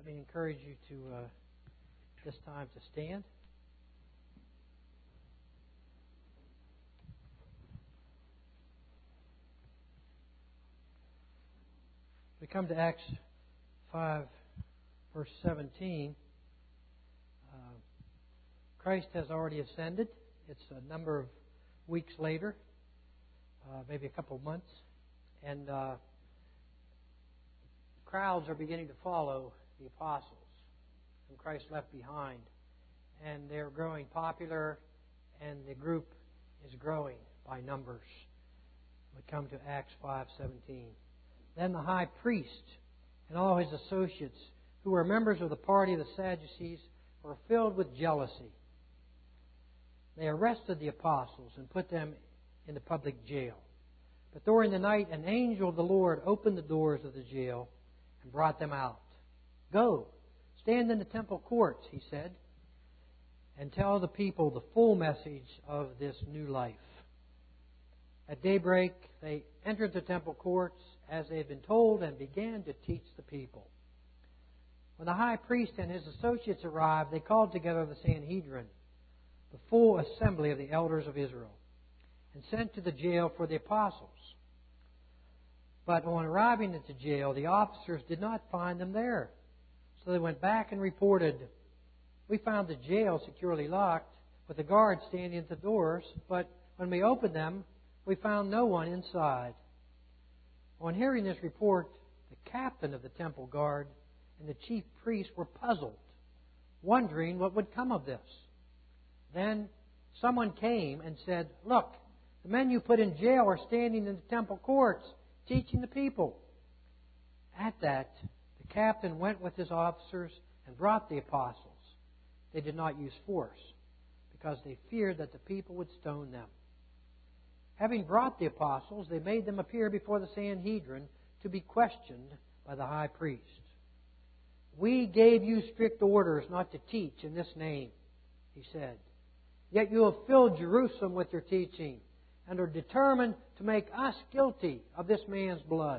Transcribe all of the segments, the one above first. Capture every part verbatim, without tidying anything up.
Let me encourage you to, uh, this time, to stand. We come to Acts five, verse seventeen. Uh, Christ has already ascended. It's a number of weeks later, uh, maybe a couple of months, and uh, crowds are beginning to follow the apostles whom Christ left behind, and they're growing popular, and the group is growing by numbers. We come to Acts five seventeen. Then the high priest and all his associates, who were members of the party of the Sadducees, were filled with jealousy. They arrested the apostles and put them in the public jail. But during the night, an angel of the Lord opened the doors of the jail and brought them out. Go, stand in the temple courts, he said, and tell the people the full message of this new life. At daybreak, they entered the temple courts as they had been told and began to teach the people. When the high priest and his associates arrived, they called together the Sanhedrin, the full assembly of the elders of Israel, and sent to the jail for the apostles. But on arriving at the jail, the officers did not find them there. So they went back and reported, "We found the jail securely locked, with the guards standing at the doors, but when we opened them, we found no one inside." On hearing this report, the captain of the temple guard and the chief priests were puzzled, wondering what would come of this. Then someone came and said, "Look, the men you put in jail are standing in the temple courts, teaching the people." At that, the captain went with his officers and brought the apostles. They did not use force, because they feared that the people would stone them. Having brought the apostles, they made them appear before the Sanhedrin to be questioned by the high priest. "We gave you strict orders not to teach in this name," he said. "Yet you have filled Jerusalem with your teaching and are determined to make us guilty of this man's blood."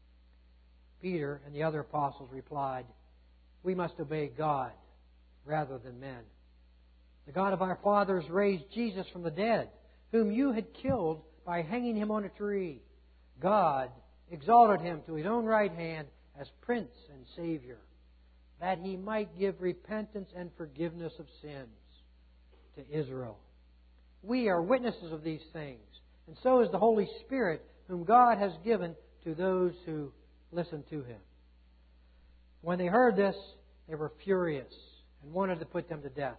Peter and the other apostles replied, "We must obey God rather than men. The God of our fathers raised Jesus from the dead, whom you had killed by hanging him on a tree. God exalted him to his own right hand as Prince and Savior, that he might give repentance and forgiveness of sins to Israel. We are witnesses of these things, and so is the Holy Spirit, whom God has given to those who listen to him." When they heard this, they were furious and wanted to put them to death.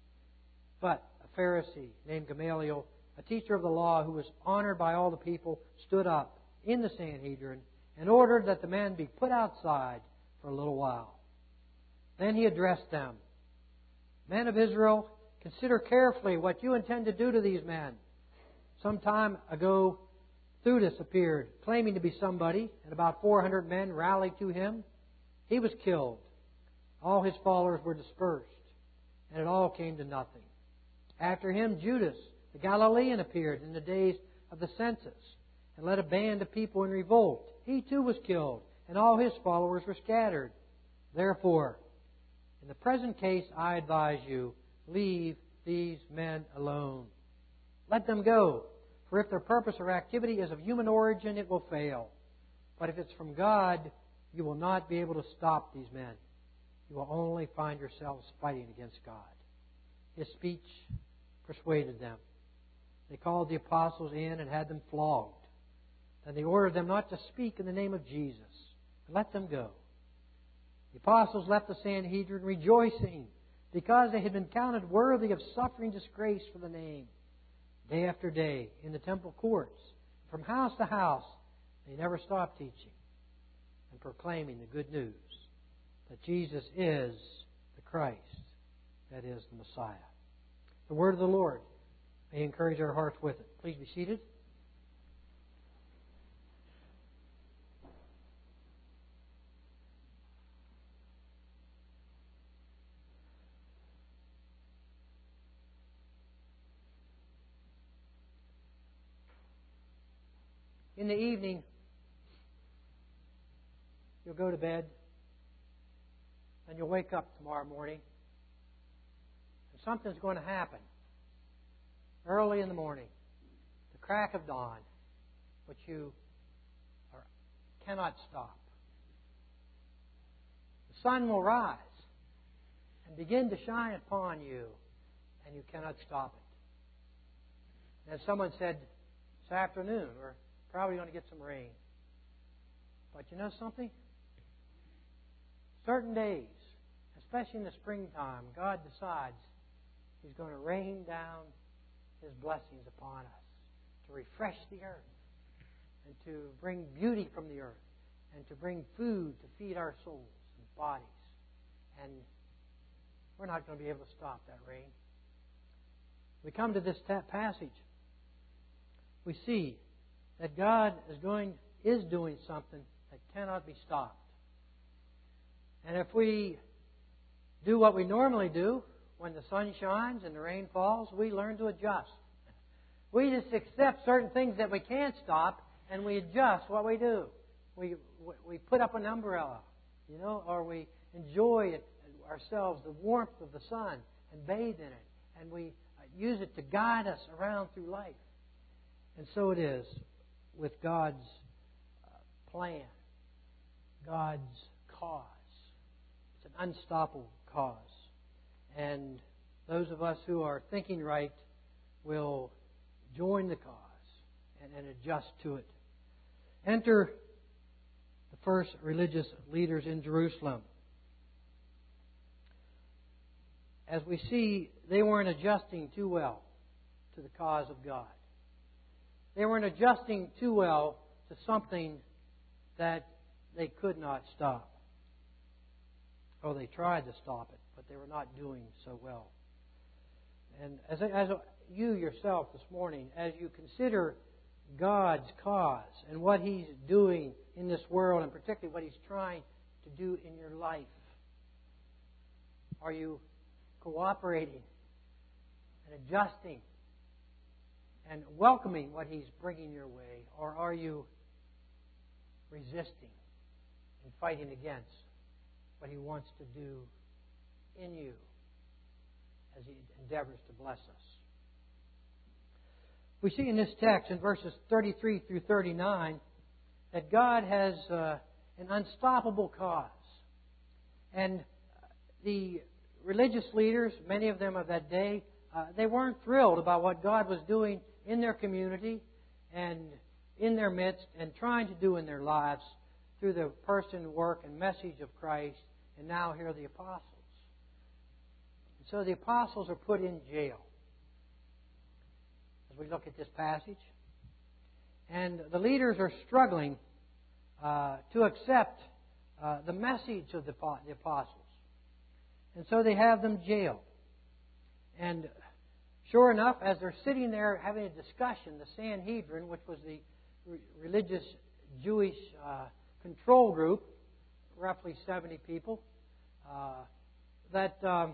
But a Pharisee named Gamaliel, a teacher of the law who was honored by all the people, stood up in the Sanhedrin and ordered that the men be put outside for a little while. Then he addressed them, "Men of Israel, consider carefully what you intend to do to these men. Some time ago, Theudas appeared, claiming to be somebody, and about four hundred men rallied to him. He was killed. All his followers were dispersed, and it all came to nothing. After him, Judas, the Galilean, appeared in the days of the census and led a band of people in revolt. He too was killed, and all his followers were scattered. Therefore, in the present case, I advise you, leave these men alone. Let them go, for if their purpose or activity is of human origin, it will fail. But if it's from God, you will not be able to stop these men. You will only find yourselves fighting against God." His speech persuaded them. They called the apostles in and had them flogged. Then they ordered them not to speak in the name of Jesus, and let them go. The apostles left the Sanhedrin rejoicing, because they had been counted worthy of suffering disgrace for the name. Day after day, in the temple courts, from house to house, they never stopped teaching and proclaiming the good news that Jesus is the Christ, that is, the Messiah. The word of the Lord may encourage our hearts with it. Please be seated. In the evening, you'll go to bed and you'll wake up tomorrow morning, and something's going to happen early in the morning, the crack of dawn, which you are, cannot stop. The sun will rise and begin to shine upon you, and you cannot stop it. As someone said this afternoon, we're probably going to get some rain. But you know something? Certain days, especially in the springtime, God decides He's going to rain down His blessings upon us to refresh the earth and to bring beauty from the earth and to bring food to feed our souls and bodies. And we're not going to be able to stop that rain. We come to this passage. We see that God is going is doing something that cannot be stopped. And if we do what we normally do, when the sun shines and the rain falls, we learn to adjust. We just accept certain things that we can't stop, and we adjust what we do. We we put up an umbrella, you know, or we enjoy it ourselves, the warmth of the sun, and bathe in it, and we use it to guide us around through life. And so it is with God's plan, God's cause. It's an unstoppable cause. And those of us who are thinking right will join the cause and, and adjust to it. Enter the first religious leaders in Jerusalem. As we see, they weren't adjusting too well to the cause of God. They weren't adjusting too well to something that they could not stop. Oh, they tried to stop it, but they were not doing so well. And as, as you yourself this morning, as you consider God's cause and what He's doing in this world, and particularly what He's trying to do in your life, are you cooperating and adjusting and welcoming what He's bringing your way? Or are you resisting and fighting against what He wants to do in you as He endeavors to bless us? We see in this text, in verses thirty-three through thirty-nine, that God has uh, an unstoppable cause. And the religious leaders, many of them of that day, uh, they weren't thrilled about what God was doing in their community and in their midst and trying to do in their lives through the person, work, and message of Christ, and now here are the apostles. And so the apostles are put in jail as we look at this passage. And the leaders are struggling uh, to accept uh, the message of the, the apostles. And so they have them jailed. And sure enough, as they're sitting there having a discussion, the Sanhedrin, which was the re- religious Jewish uh, control group, roughly seventy people, uh, that um,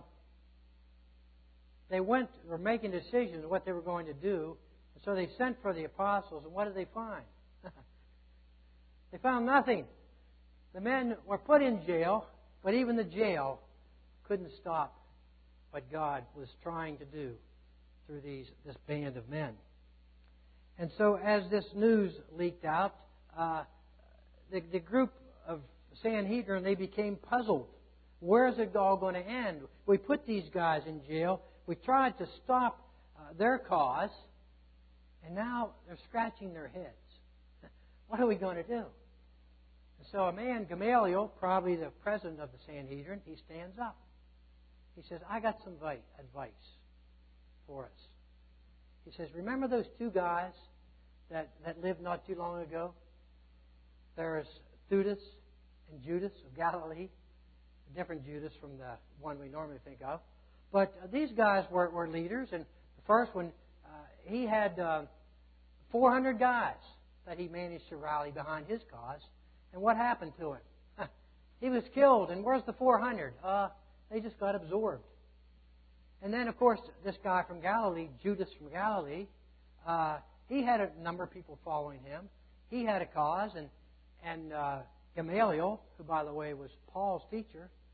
they went, were making decisions what they were going to do. And so they sent for the apostles, and what did they find? They found nothing. The men were put in jail, but even the jail couldn't stop what God was trying to do through these this band of men. And so as this news leaked out, uh, the, the group of Sanhedrin, they became puzzled. Where is it all going to end? We put these guys in jail. We tried to stop uh, their cause, and now they're scratching their heads. What are we going to do? And so a man, Gamaliel, probably the president of the Sanhedrin, he stands up. He says, I got some advice for us. He says, remember those two guys that, that lived not too long ago? There's Theudas and Judas of Galilee. A different Judas from the one we normally think of. But uh, these guys were, were leaders. And the first one, uh, he had uh, four hundred guys that he managed to rally behind his cause. And what happened to him? He was killed. And where's the four hundred? Uh, they just got absorbed. And then, of course, this guy from Galilee, Judas from Galilee, uh, he had a number of people following him. He had a cause. And, and uh, Gamaliel, who, by the way, was Paul's teacher,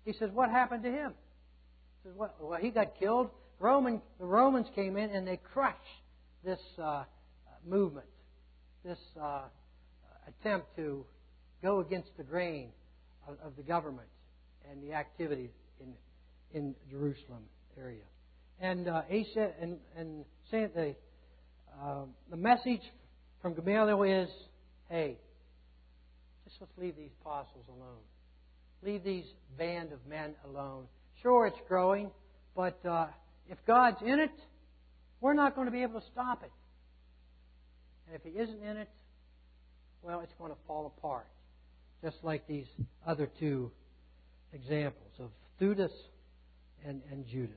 He says, what happened to him? He says, well, well he got killed. Roman, the Romans came in and they crushed this uh, movement, this uh, attempt to go against the grain of, of the government and the activities in in Jerusalem area. And uh, he said, and and saying the uh, the message from Gamaliel is, hey, just let's leave these apostles alone. Leave these band of men alone. Sure, it's growing, but uh, if God's in it, we're not going to be able to stop it. And if He isn't in it, well, it's going to fall apart. Just like these other two examples of Theudas and, and Judas.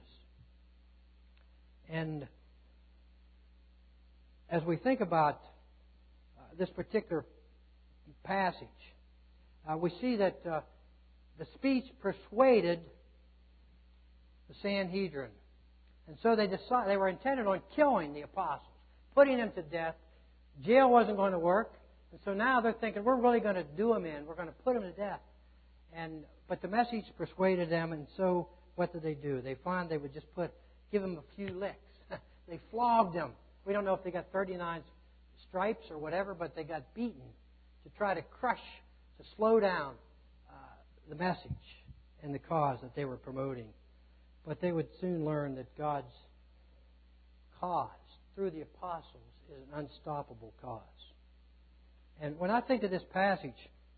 And as we think about uh, this particular passage, uh, we see that uh, the speech persuaded the Sanhedrin. And so they decided, they were intended on killing the apostles, putting them to death. Jail wasn't going to work. And so now they're thinking, we're really going to do them in. We're going to put them to death. And but the message persuaded them, and so what did they do? They found they would just put, give them a few licks. They flogged them. We don't know if they got thirty-nine stripes or whatever, but they got beaten to try to crush, to slow down uh, the message and the cause that they were promoting. But they would soon learn that God's cause through the apostles is an unstoppable cause. And when I think of this passage,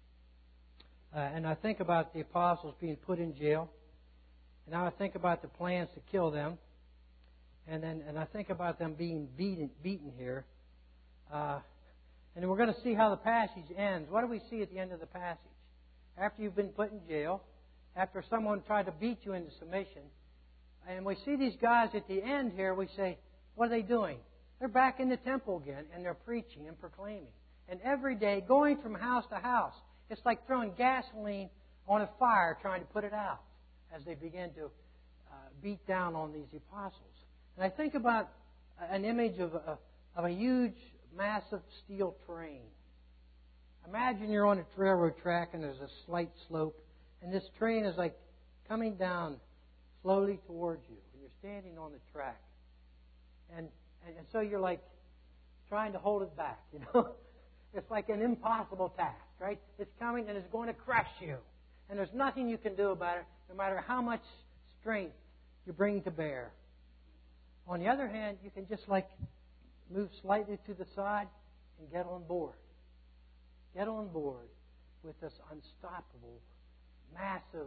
uh, and I think about the apostles being put in jail, and now I think about the plans to kill them, and then and I think about them being beaten, beaten here, uh, and we're going to see how the passage ends. What do we see at the end of the passage? After you've been put in jail, after someone tried to beat you into submission, and we see these guys at the end here, we say, what are they doing? They're back in the temple again, and they're preaching and proclaiming. And every day, going from house to house, it's like throwing gasoline on a fire, trying to put it out, as they begin to uh, beat down on these apostles. And I think about an image of a, of a huge, massive steel train. Imagine you're on a railroad track, and there's a slight slope, and this train is like coming down slowly towards you, and you're standing on the track. And, and, and so you're like trying to hold it back, you know. It's like an impossible task, right? It's coming and it's going to crush you. And there's nothing you can do about it, no matter how much strength you bring to bear. On the other hand, you can just like move slightly to the side and get on board. Get on board with this unstoppable, massive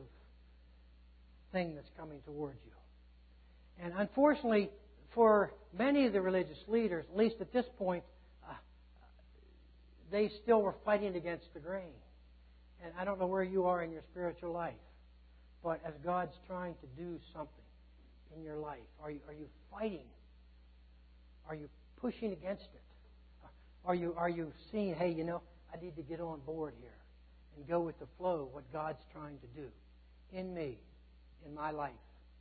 thing that's coming towards you. And unfortunately, for many of the religious leaders, at least at this point, uh, they still were fighting against the grain. And I don't know where you are in your spiritual life, but as God's trying to do something in your life, are you, are you fighting? Are you pushing against it? Are you, are you seeing, hey, you know, I need to get on board here and go with the flow of what God's trying to do in me, in my life?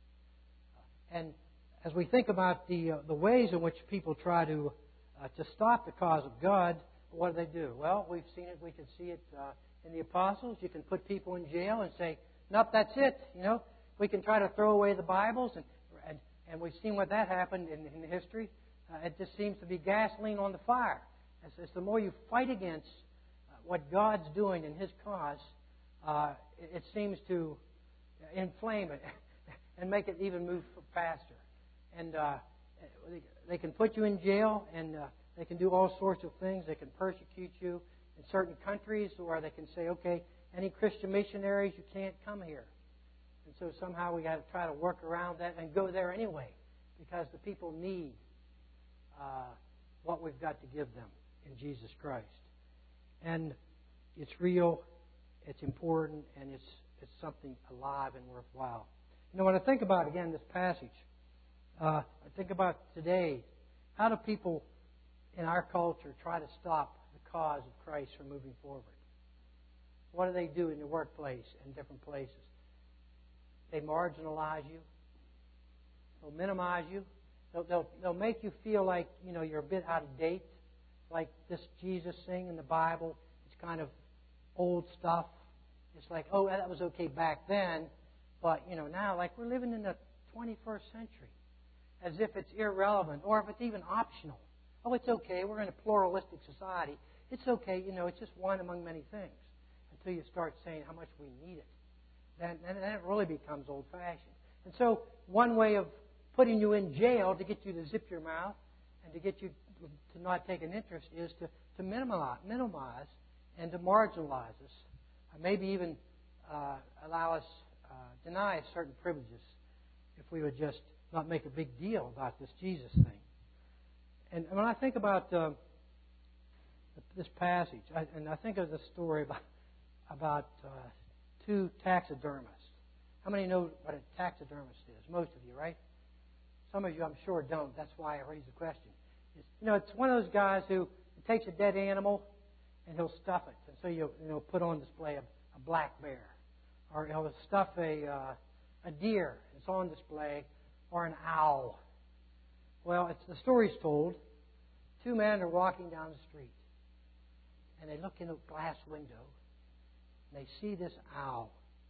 And as we think about the uh, the ways in which people try to uh, to stop the cause of God, what do they do? Well, we've seen it. We can see it uh, in the apostles. You can put people in jail and say, "Nope, that's it." You know, we can try to throw away the Bibles, and and, and we've seen what that happened in, in history. Uh, it just seems to be gasoline on the fire. As, as the more you fight against uh, what God's doing in His cause, uh, it, it seems to inflame it and make it even move faster. And uh, they can put you in jail, and uh, they can do all sorts of things. They can persecute you in certain countries, where they can say, okay, any Christian missionaries, you can't come here. And so somehow we got to try to work around that and go there anyway, because the people need uh, what we've got to give them in Jesus Christ. And it's real, it's important, and it's it's something alive and worthwhile. You know, when I think about, again, this passage, Uh, I think about today, how do people in our culture try to stop the cause of Christ from moving forward? What do they do in the workplace and different places? They marginalize you. They'll minimize you. They'll, they'll, they'll make you feel like, you know, you're a bit out of date. Like this Jesus thing in the Bible, it's kind of old stuff. It's like, oh, that was okay back then, But, you know, now, like we're living in the twenty-first century, as if it's irrelevant or if it's even optional. Oh, it's okay. We're in a pluralistic society. It's okay. You know, it's just one among many things. Until you start saying how much we need it. Then, then it really becomes old-fashioned. And so one way of putting you in jail to get you to zip your mouth and to get you to not take an interest is to, to minimize, minimize and to marginalize us. Or maybe even uh, allow us, uh, deny us certain privileges if we would just not make a big deal about this Jesus thing. And when I think about uh, this passage, I, and I think of the story about about uh, two taxidermists. How many know what a taxidermist is? Most of you, right? Some of you, I'm sure, don't. That's why I raised the question. It's, you know, it's one of those guys who takes a dead animal and he'll stuff it. And so you you know put on display a, a black bear, or he'll stuff a uh, a deer. It's on display, or an owl. Well, it's the story's told. Two men are walking down the street, and they look in a glass window. They see this owl.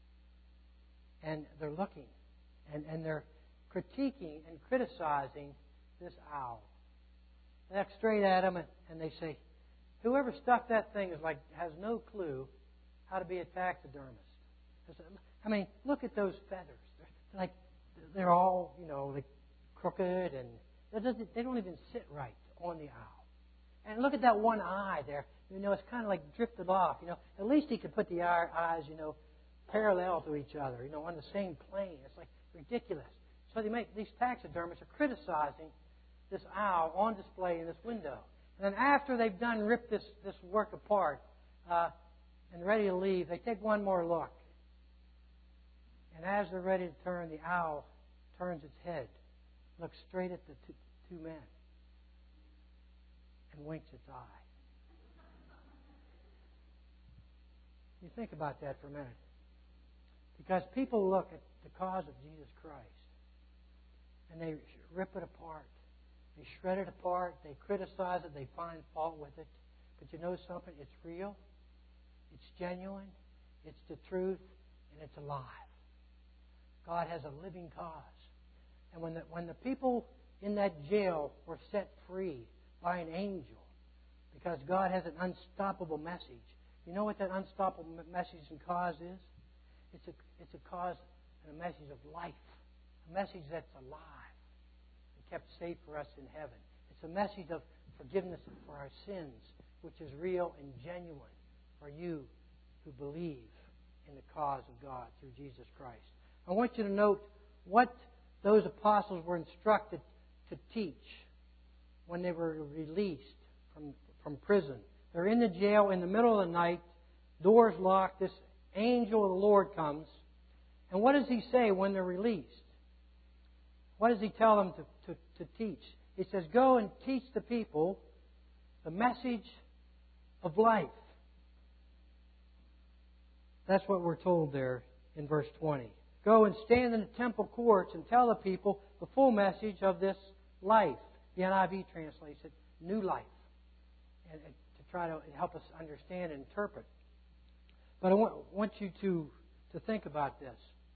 And they're looking. And, and they're critiquing and criticizing this owl. They look straight at him and, and they say, whoever stuffed that thing is like has no clue how to be a taxidermist. I mean, look at those feathers. They're like they're all, you know, like crooked, and it doesn't, they don't even sit right on the owl. And look at that one eye there. You know, it's kind of like drifted off. You know, at least he could put the eyes, you know, parallel to each other. You know, on the same plane. It's like ridiculous. So they make these taxidermists are criticizing this owl on display in this window. And then after they've done ripped this this work apart uh, and ready to leave, they take one more look. And as they're ready to turn, the owl turns its head, looks straight at the two, two men, and winks its eye. You think about that for a minute. Because people look at the cause of Jesus Christ and they rip it apart. They shred it apart. They criticize it. They find fault with it. But you know something? It's real. It's genuine. It's the truth. And it's alive. God has a living cause. And when the, when the people in that jail were set free by an angel, because God has an unstoppable message, you know what that unstoppable message and cause is? It's a, it's a cause and a message of life. A message that's alive and kept safe for us in heaven. It's a message of forgiveness for our sins, which is real and genuine for you who believe in the cause of God through Jesus Christ. I want you to note what those apostles were instructed to teach when they were released from, from prison. They're in the jail in the middle of the night, doors locked, this angel of the Lord comes. And what does he say when they're released? What does he tell them to, to, to teach? He says, go and teach the people the message of life. That's what we're told there in verse twenty. Go and stand in the temple courts and tell the people the full message of this life. The N I V translates it, new life. And to try to help us understand and interpret. But I want, want you to, to think about this.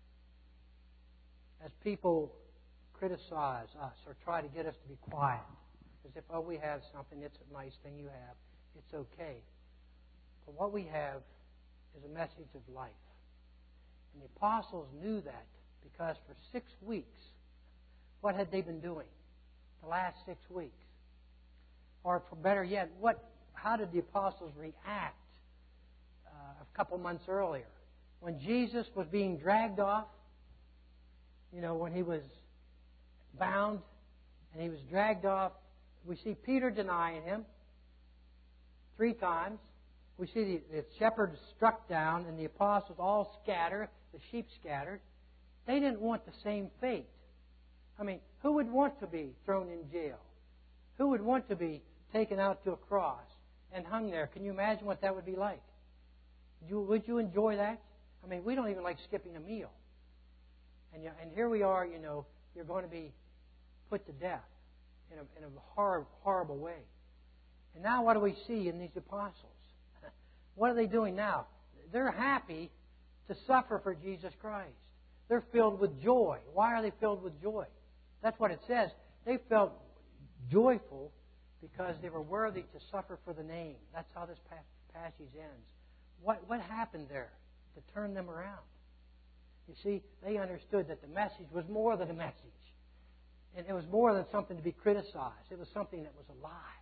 As people criticize us or try to get us to be quiet, as if, oh, we have something, it's a nice thing you have, it's okay. But what we have is a message of life. And the apostles knew that because for six weeks, what had they been doing? The last six weeks. Or for better yet, what? How did the apostles react uh, a couple months earlier? When Jesus was being dragged off, you know, when he was bound and he was dragged off, we see Peter denying him three times. We see the, the shepherds struck down and the apostles all scatter, the sheep scattered. They didn't want the same fate. I mean, who would want to be thrown in jail? Who would want to be taken out to a cross and hung there? Can you imagine what that would be like? You, would you enjoy that? I mean, we don't even like skipping a meal. And, you, and here we are, you know, you're going to be put to death in a, in a horrible, horrible way. And now what do we see in these apostles? What are they doing now? They're happy to suffer for Jesus Christ. They're filled with joy. Why are they filled with joy? That's what it says. They felt joyful because they were worthy to suffer for the name. That's how this passage ends. What, what happened there to turn them around? You see, they understood that the message was more than a message. And it was more than something to be criticized. It was something that was alive.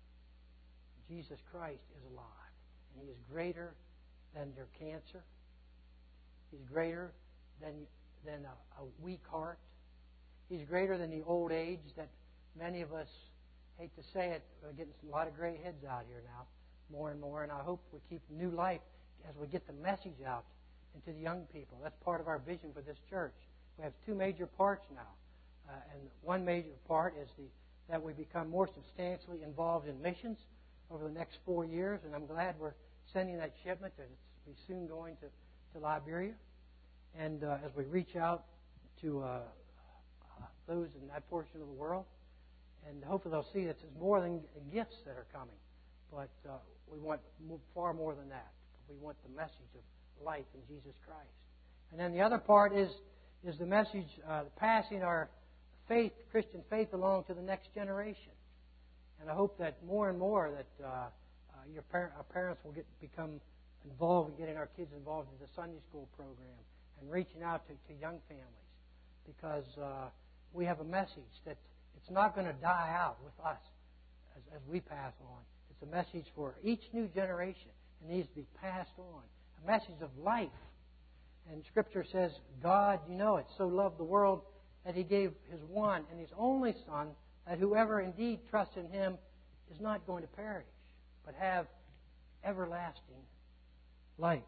Jesus Christ is alive. And He is greater than your cancer. He's greater than, than a, a weak heart. He's greater than the old age that many of us, hate to say it, we're getting a lot of gray heads out here now, more and more. And I hope we keep new life as we get the message out into the young people. That's part of our vision for this church. We have two major parts now. Uh, and one major part is the that we become more substantially involved in missions over the next four years. And I'm glad we're sending that shipment. And it's be soon going to, to Liberia. And uh, as we reach out to uh, uh, those in that portion of the world, and hopefully they'll see that it's more than gifts that are coming. But uh, we want far more than that. We want the message of life in Jesus Christ. And then the other part is is the message, uh, passing our faith, Christian faith, along to the next generation. And I hope that more and more that uh, uh, your par- our parents will get become involved in getting our kids involved in the Sunday school program and reaching out to, to young families, because uh, we have a message that it's not going to die out with us as, as we pass on. It's a message for each new generation. It needs to be passed on. A message of life. And Scripture says, God, you know it, so loved the world that He gave His one and His only Son, that whoever indeed trusts in Him is not going to perish, but have everlasting life.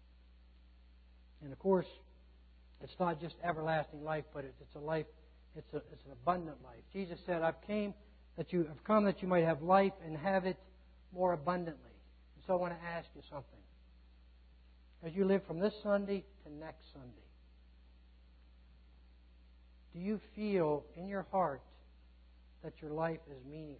And of course, it's not just everlasting life, but it's, it's a life, it's, a, it's an abundant life. Jesus said, I've came that you have come that you might have life and have it more abundantly. And so I want to ask you something. As you live from this Sunday to next Sunday, do you feel in your heart that your life is meaningful?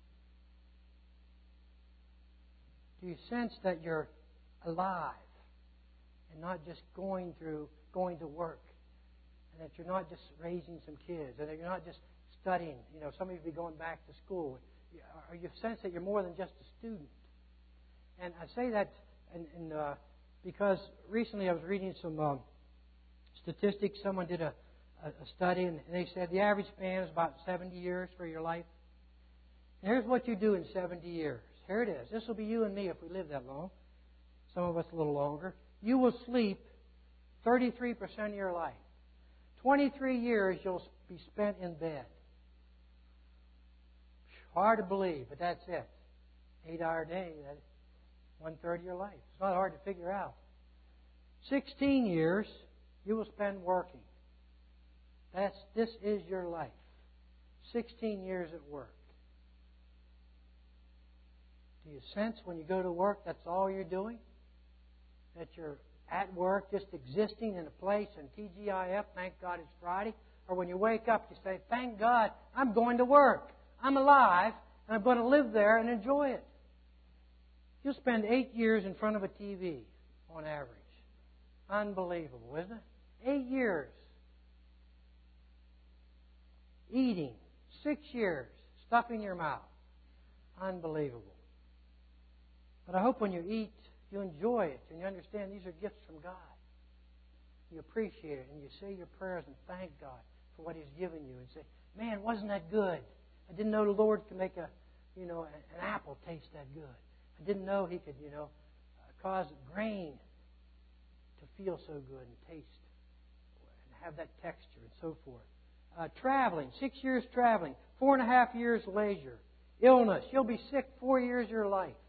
Do you sense that you're alive and not just going through, going to work, and that you're not just raising some kids, and that you're not just studying? You know, some of you be going back to school. Or you sense that you're more than just a student. And I say that in, in, uh, because recently I was reading some uh, statistics. Someone did a, a, a study, and they said the average span is about seventy years for your life. And here's what you do in seventy years. Here it is. This will be you and me if we live that long. Some of us a little longer. You will sleep thirty-three percent of your life. twenty-three years you'll be spent in bed. Hard to believe, but that's it. Eight-hour day, that's one-third of your life. It's not hard to figure out. Sixteen years you will spend working. That's this is your life. Sixteen years at work. Do you sense when you go to work that's all you're doing? That you're at work just existing in a place and T G I F, thank God it's Friday? Or when you wake up you say, thank God I'm going to work. I'm alive and I'm going to live there and enjoy it. You'll spend eight years in front of a T V on average. Unbelievable, isn't it? Eight years. Eating. Six years. Stuffing your mouth. Unbelievable. But I hope when you eat, you enjoy it and you understand these are gifts from God. You appreciate it and you say your prayers and thank God for what He's given you and say, man, wasn't that good? I didn't know the Lord could make a, you know, an apple taste that good. I didn't know He could, you know, cause grain to feel so good and taste and have that texture and so forth. Uh, traveling, six years traveling, four and a half years leisure. Illness, you'll be sick four years of your life.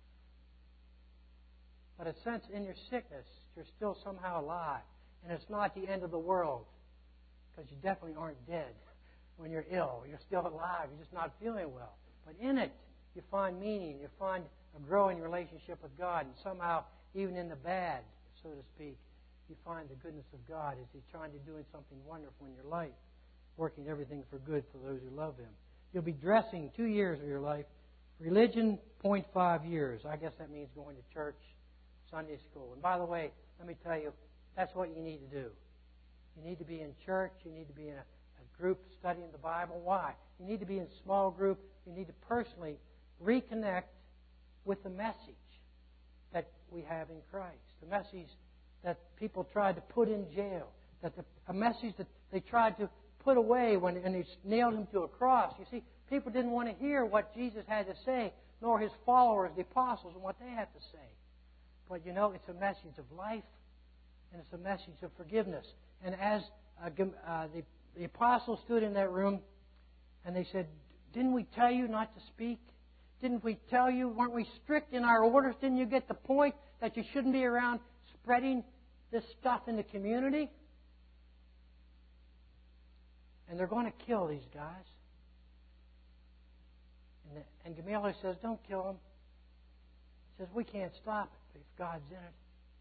But a sense in your sickness, you're still somehow alive. And it's not the end of the world. Because you definitely aren't dead when you're ill. You're still alive. You're just not feeling well. But in it, you find meaning. You find a growing relationship with God. And somehow, even in the bad, so to speak, you find the goodness of God as He's trying to do something wonderful in your life. Working everything for good for those who love Him. You'll be dressing two years of your life. Religion, zero point five years. I guess that means going to church, Sunday school. And by the way, let me tell you, that's what you need to do. You need to be in church. You need to be in a, a group studying the Bible. Why? You need to be in a small group. You need to personally reconnect with the message that we have in Christ. The message that people tried to put in jail. That the, a message that they tried to put away when and they nailed him to a cross. You see, people didn't want to hear what Jesus had to say, nor his followers, the apostles, and what they had to say. But you know, it's a message of life, and it's a message of forgiveness. And as uh, uh, the, the apostles stood in that room, and they said, "Didn't we tell you not to speak? Didn't we tell you? Weren't we strict in our orders? Didn't you get the point that you shouldn't be around spreading this stuff in the community?" And they're going to kill these guys. And, the, and Gamaliel says, "Don't kill them." He says, "We can't stop it if God's in it.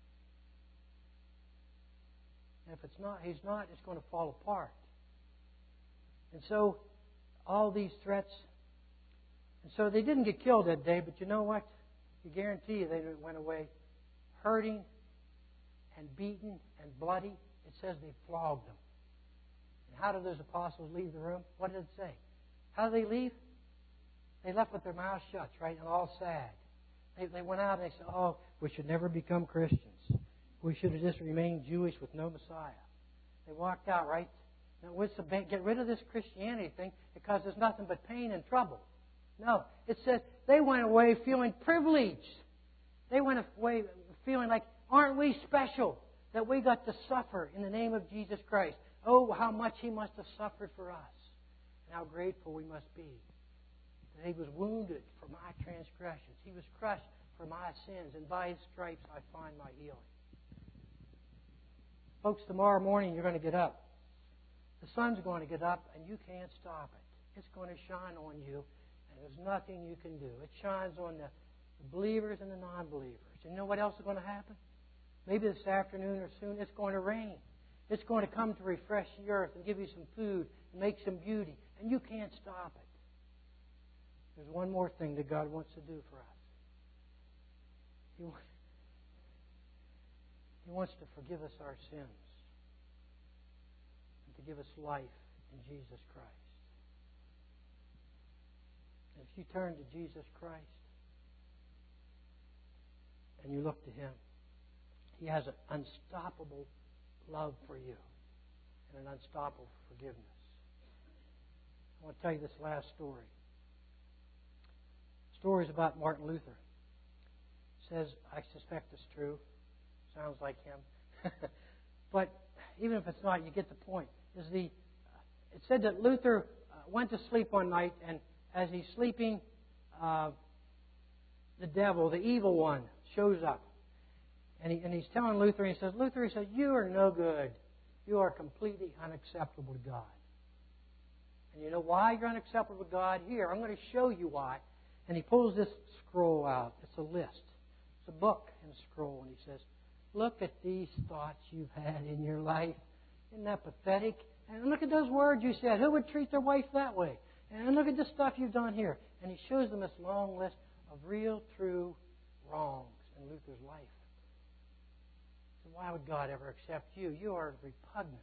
And if it's not, He's not, it's going to fall apart." And so, all these threats. And so they didn't get killed that day, but you know what? I guarantee you they went away hurting and beaten and bloody. It says they flogged them. And how did those apostles leave the room? What did it say? How did they leave? They left with their mouths shut, right, and all sad. They, they went out and they said, "Oh, we should never become Christians. We should have just remained Jewish with no Messiah." They walked out, right? Now, what's the, get rid of this Christianity thing. It causes nothing but pain and trouble. No, it says they went away feeling privileged. They went away feeling like, aren't we special that we got to suffer in the name of Jesus Christ? Oh, how much He must have suffered for us. And how grateful we must be. That He was wounded for my transgressions. He was crushed for my sins. And by His stripes I find my healing. Folks, tomorrow morning you're going to get up. The sun's going to get up and you can't stop it. It's going to shine on you. And there's nothing you can do. It shines on the believers and the non-believers. And you know what else is going to happen? Maybe this afternoon or soon it's going to rain. It's going to come to refresh the earth and give you some food and make some beauty. And you can't stop it. There's one more thing that God wants to do for us. He, he wants to forgive us our sins and to give us life in Jesus Christ. And if you turn to Jesus Christ and you look to Him, He has an unstoppable love for you and an unstoppable forgiveness. I want to tell you this last story. The story is about Martin Luther. It says, I suspect it's true. Sounds like him. But even if it's not, you get the point. Is the It said that Luther uh, went to sleep one night, and as he's sleeping, uh, the devil, the evil one, shows up. And, he, and he's telling Luther, and he says, Luther, he says, you are no good. You are completely unacceptable to God. And you know why you're unacceptable to God? Here, I'm going to show you why. And he pulls this scroll out. It's a list. It's a book and a scroll. And he says, look at these thoughts you've had in your life. Isn't that pathetic? And look at those words you said. Who would treat their wife that way? And look at the stuff you've done here. And he shows them this long list of real, true wrongs in Luther's life. So why would God ever accept you? You are repugnant.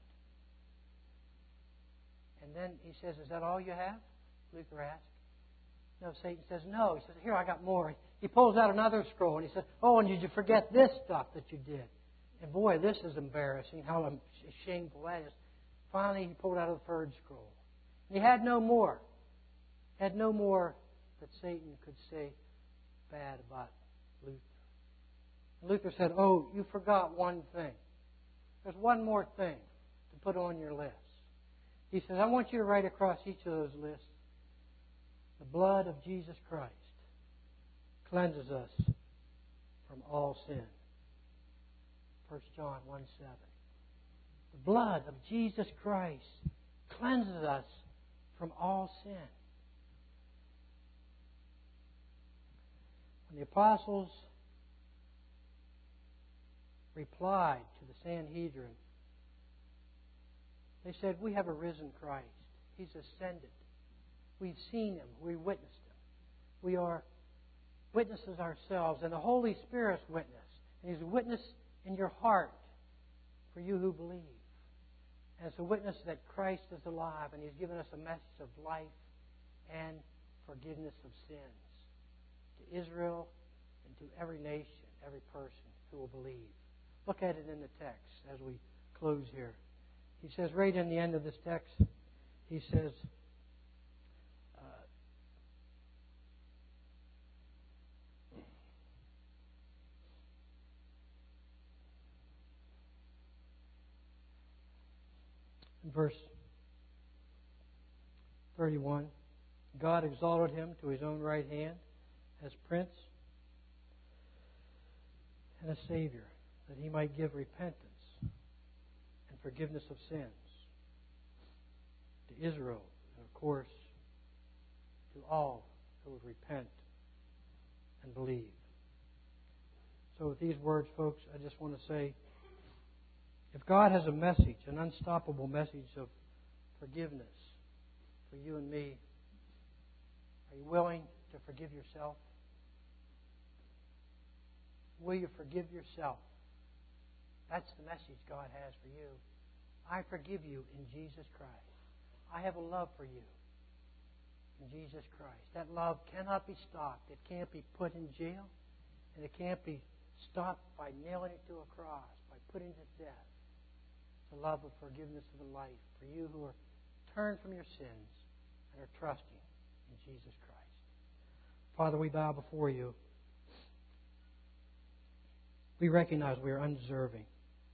And then he says, is that all you have? Luther asked. No, Satan says, no. He says, here, I got more. He pulls out another scroll and he says, oh, and did you forget this stuff that you did? And boy, this is embarrassing, how shameful that is. Finally, he pulled out a third scroll. And he had no more. Had no more that Satan could say bad about Luther. And Luther said, oh, you forgot one thing. There's one more thing to put on your list. He says, I want you to write across each of those lists, the blood of Jesus Christ cleanses us from all sin. First John one seven. The blood of Jesus Christ cleanses us from all sin. When the apostles replied to the Sanhedrin, they said, we have a risen Christ. He's ascended. We've seen Him. We witnessed Him. We are witnesses ourselves, and the Holy Spirit's witness. And He's a witness in your heart for you who believe. as a witness that Christ is alive and He's given us a message of life and forgiveness of sins to Israel and to every nation, every person who will believe. Look at it in the text as we close here. He says right in the end of this text, he says, uh, in verse thirty-one, God exalted Him to His own right hand as Prince and a Savior, that He might give repentance and forgiveness of sins to Israel, and of course to all who would repent and believe. So with these words, folks, I just want to say, if God has a message, an unstoppable message of forgiveness for you and me, are you willing to forgive yourself? Will you forgive yourself? That's the message God has for you. I forgive you in Jesus Christ. I have a love for you in Jesus Christ. That love cannot be stopped. It can't be put in jail. And it can't be stopped by nailing it to a cross, by putting it to death. It's a love of forgiveness of the life for you who are turned from your sins and are trusting in Jesus Christ. Father, we bow before you. We recognize we are undeserving.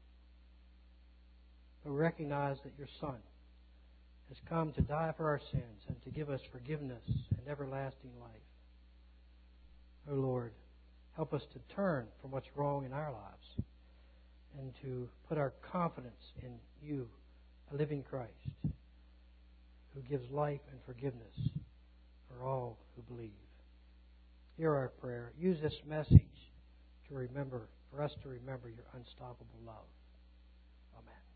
But we recognize that your Son has come to die for our sins and to give us forgiveness and everlasting life. O Lord, help us to turn from what's wrong in our lives and to put our confidence in you, a living Christ, who gives life and forgiveness for all who believe. Hear our prayer. Use this message to remember, for us to remember your unstoppable love. Amen.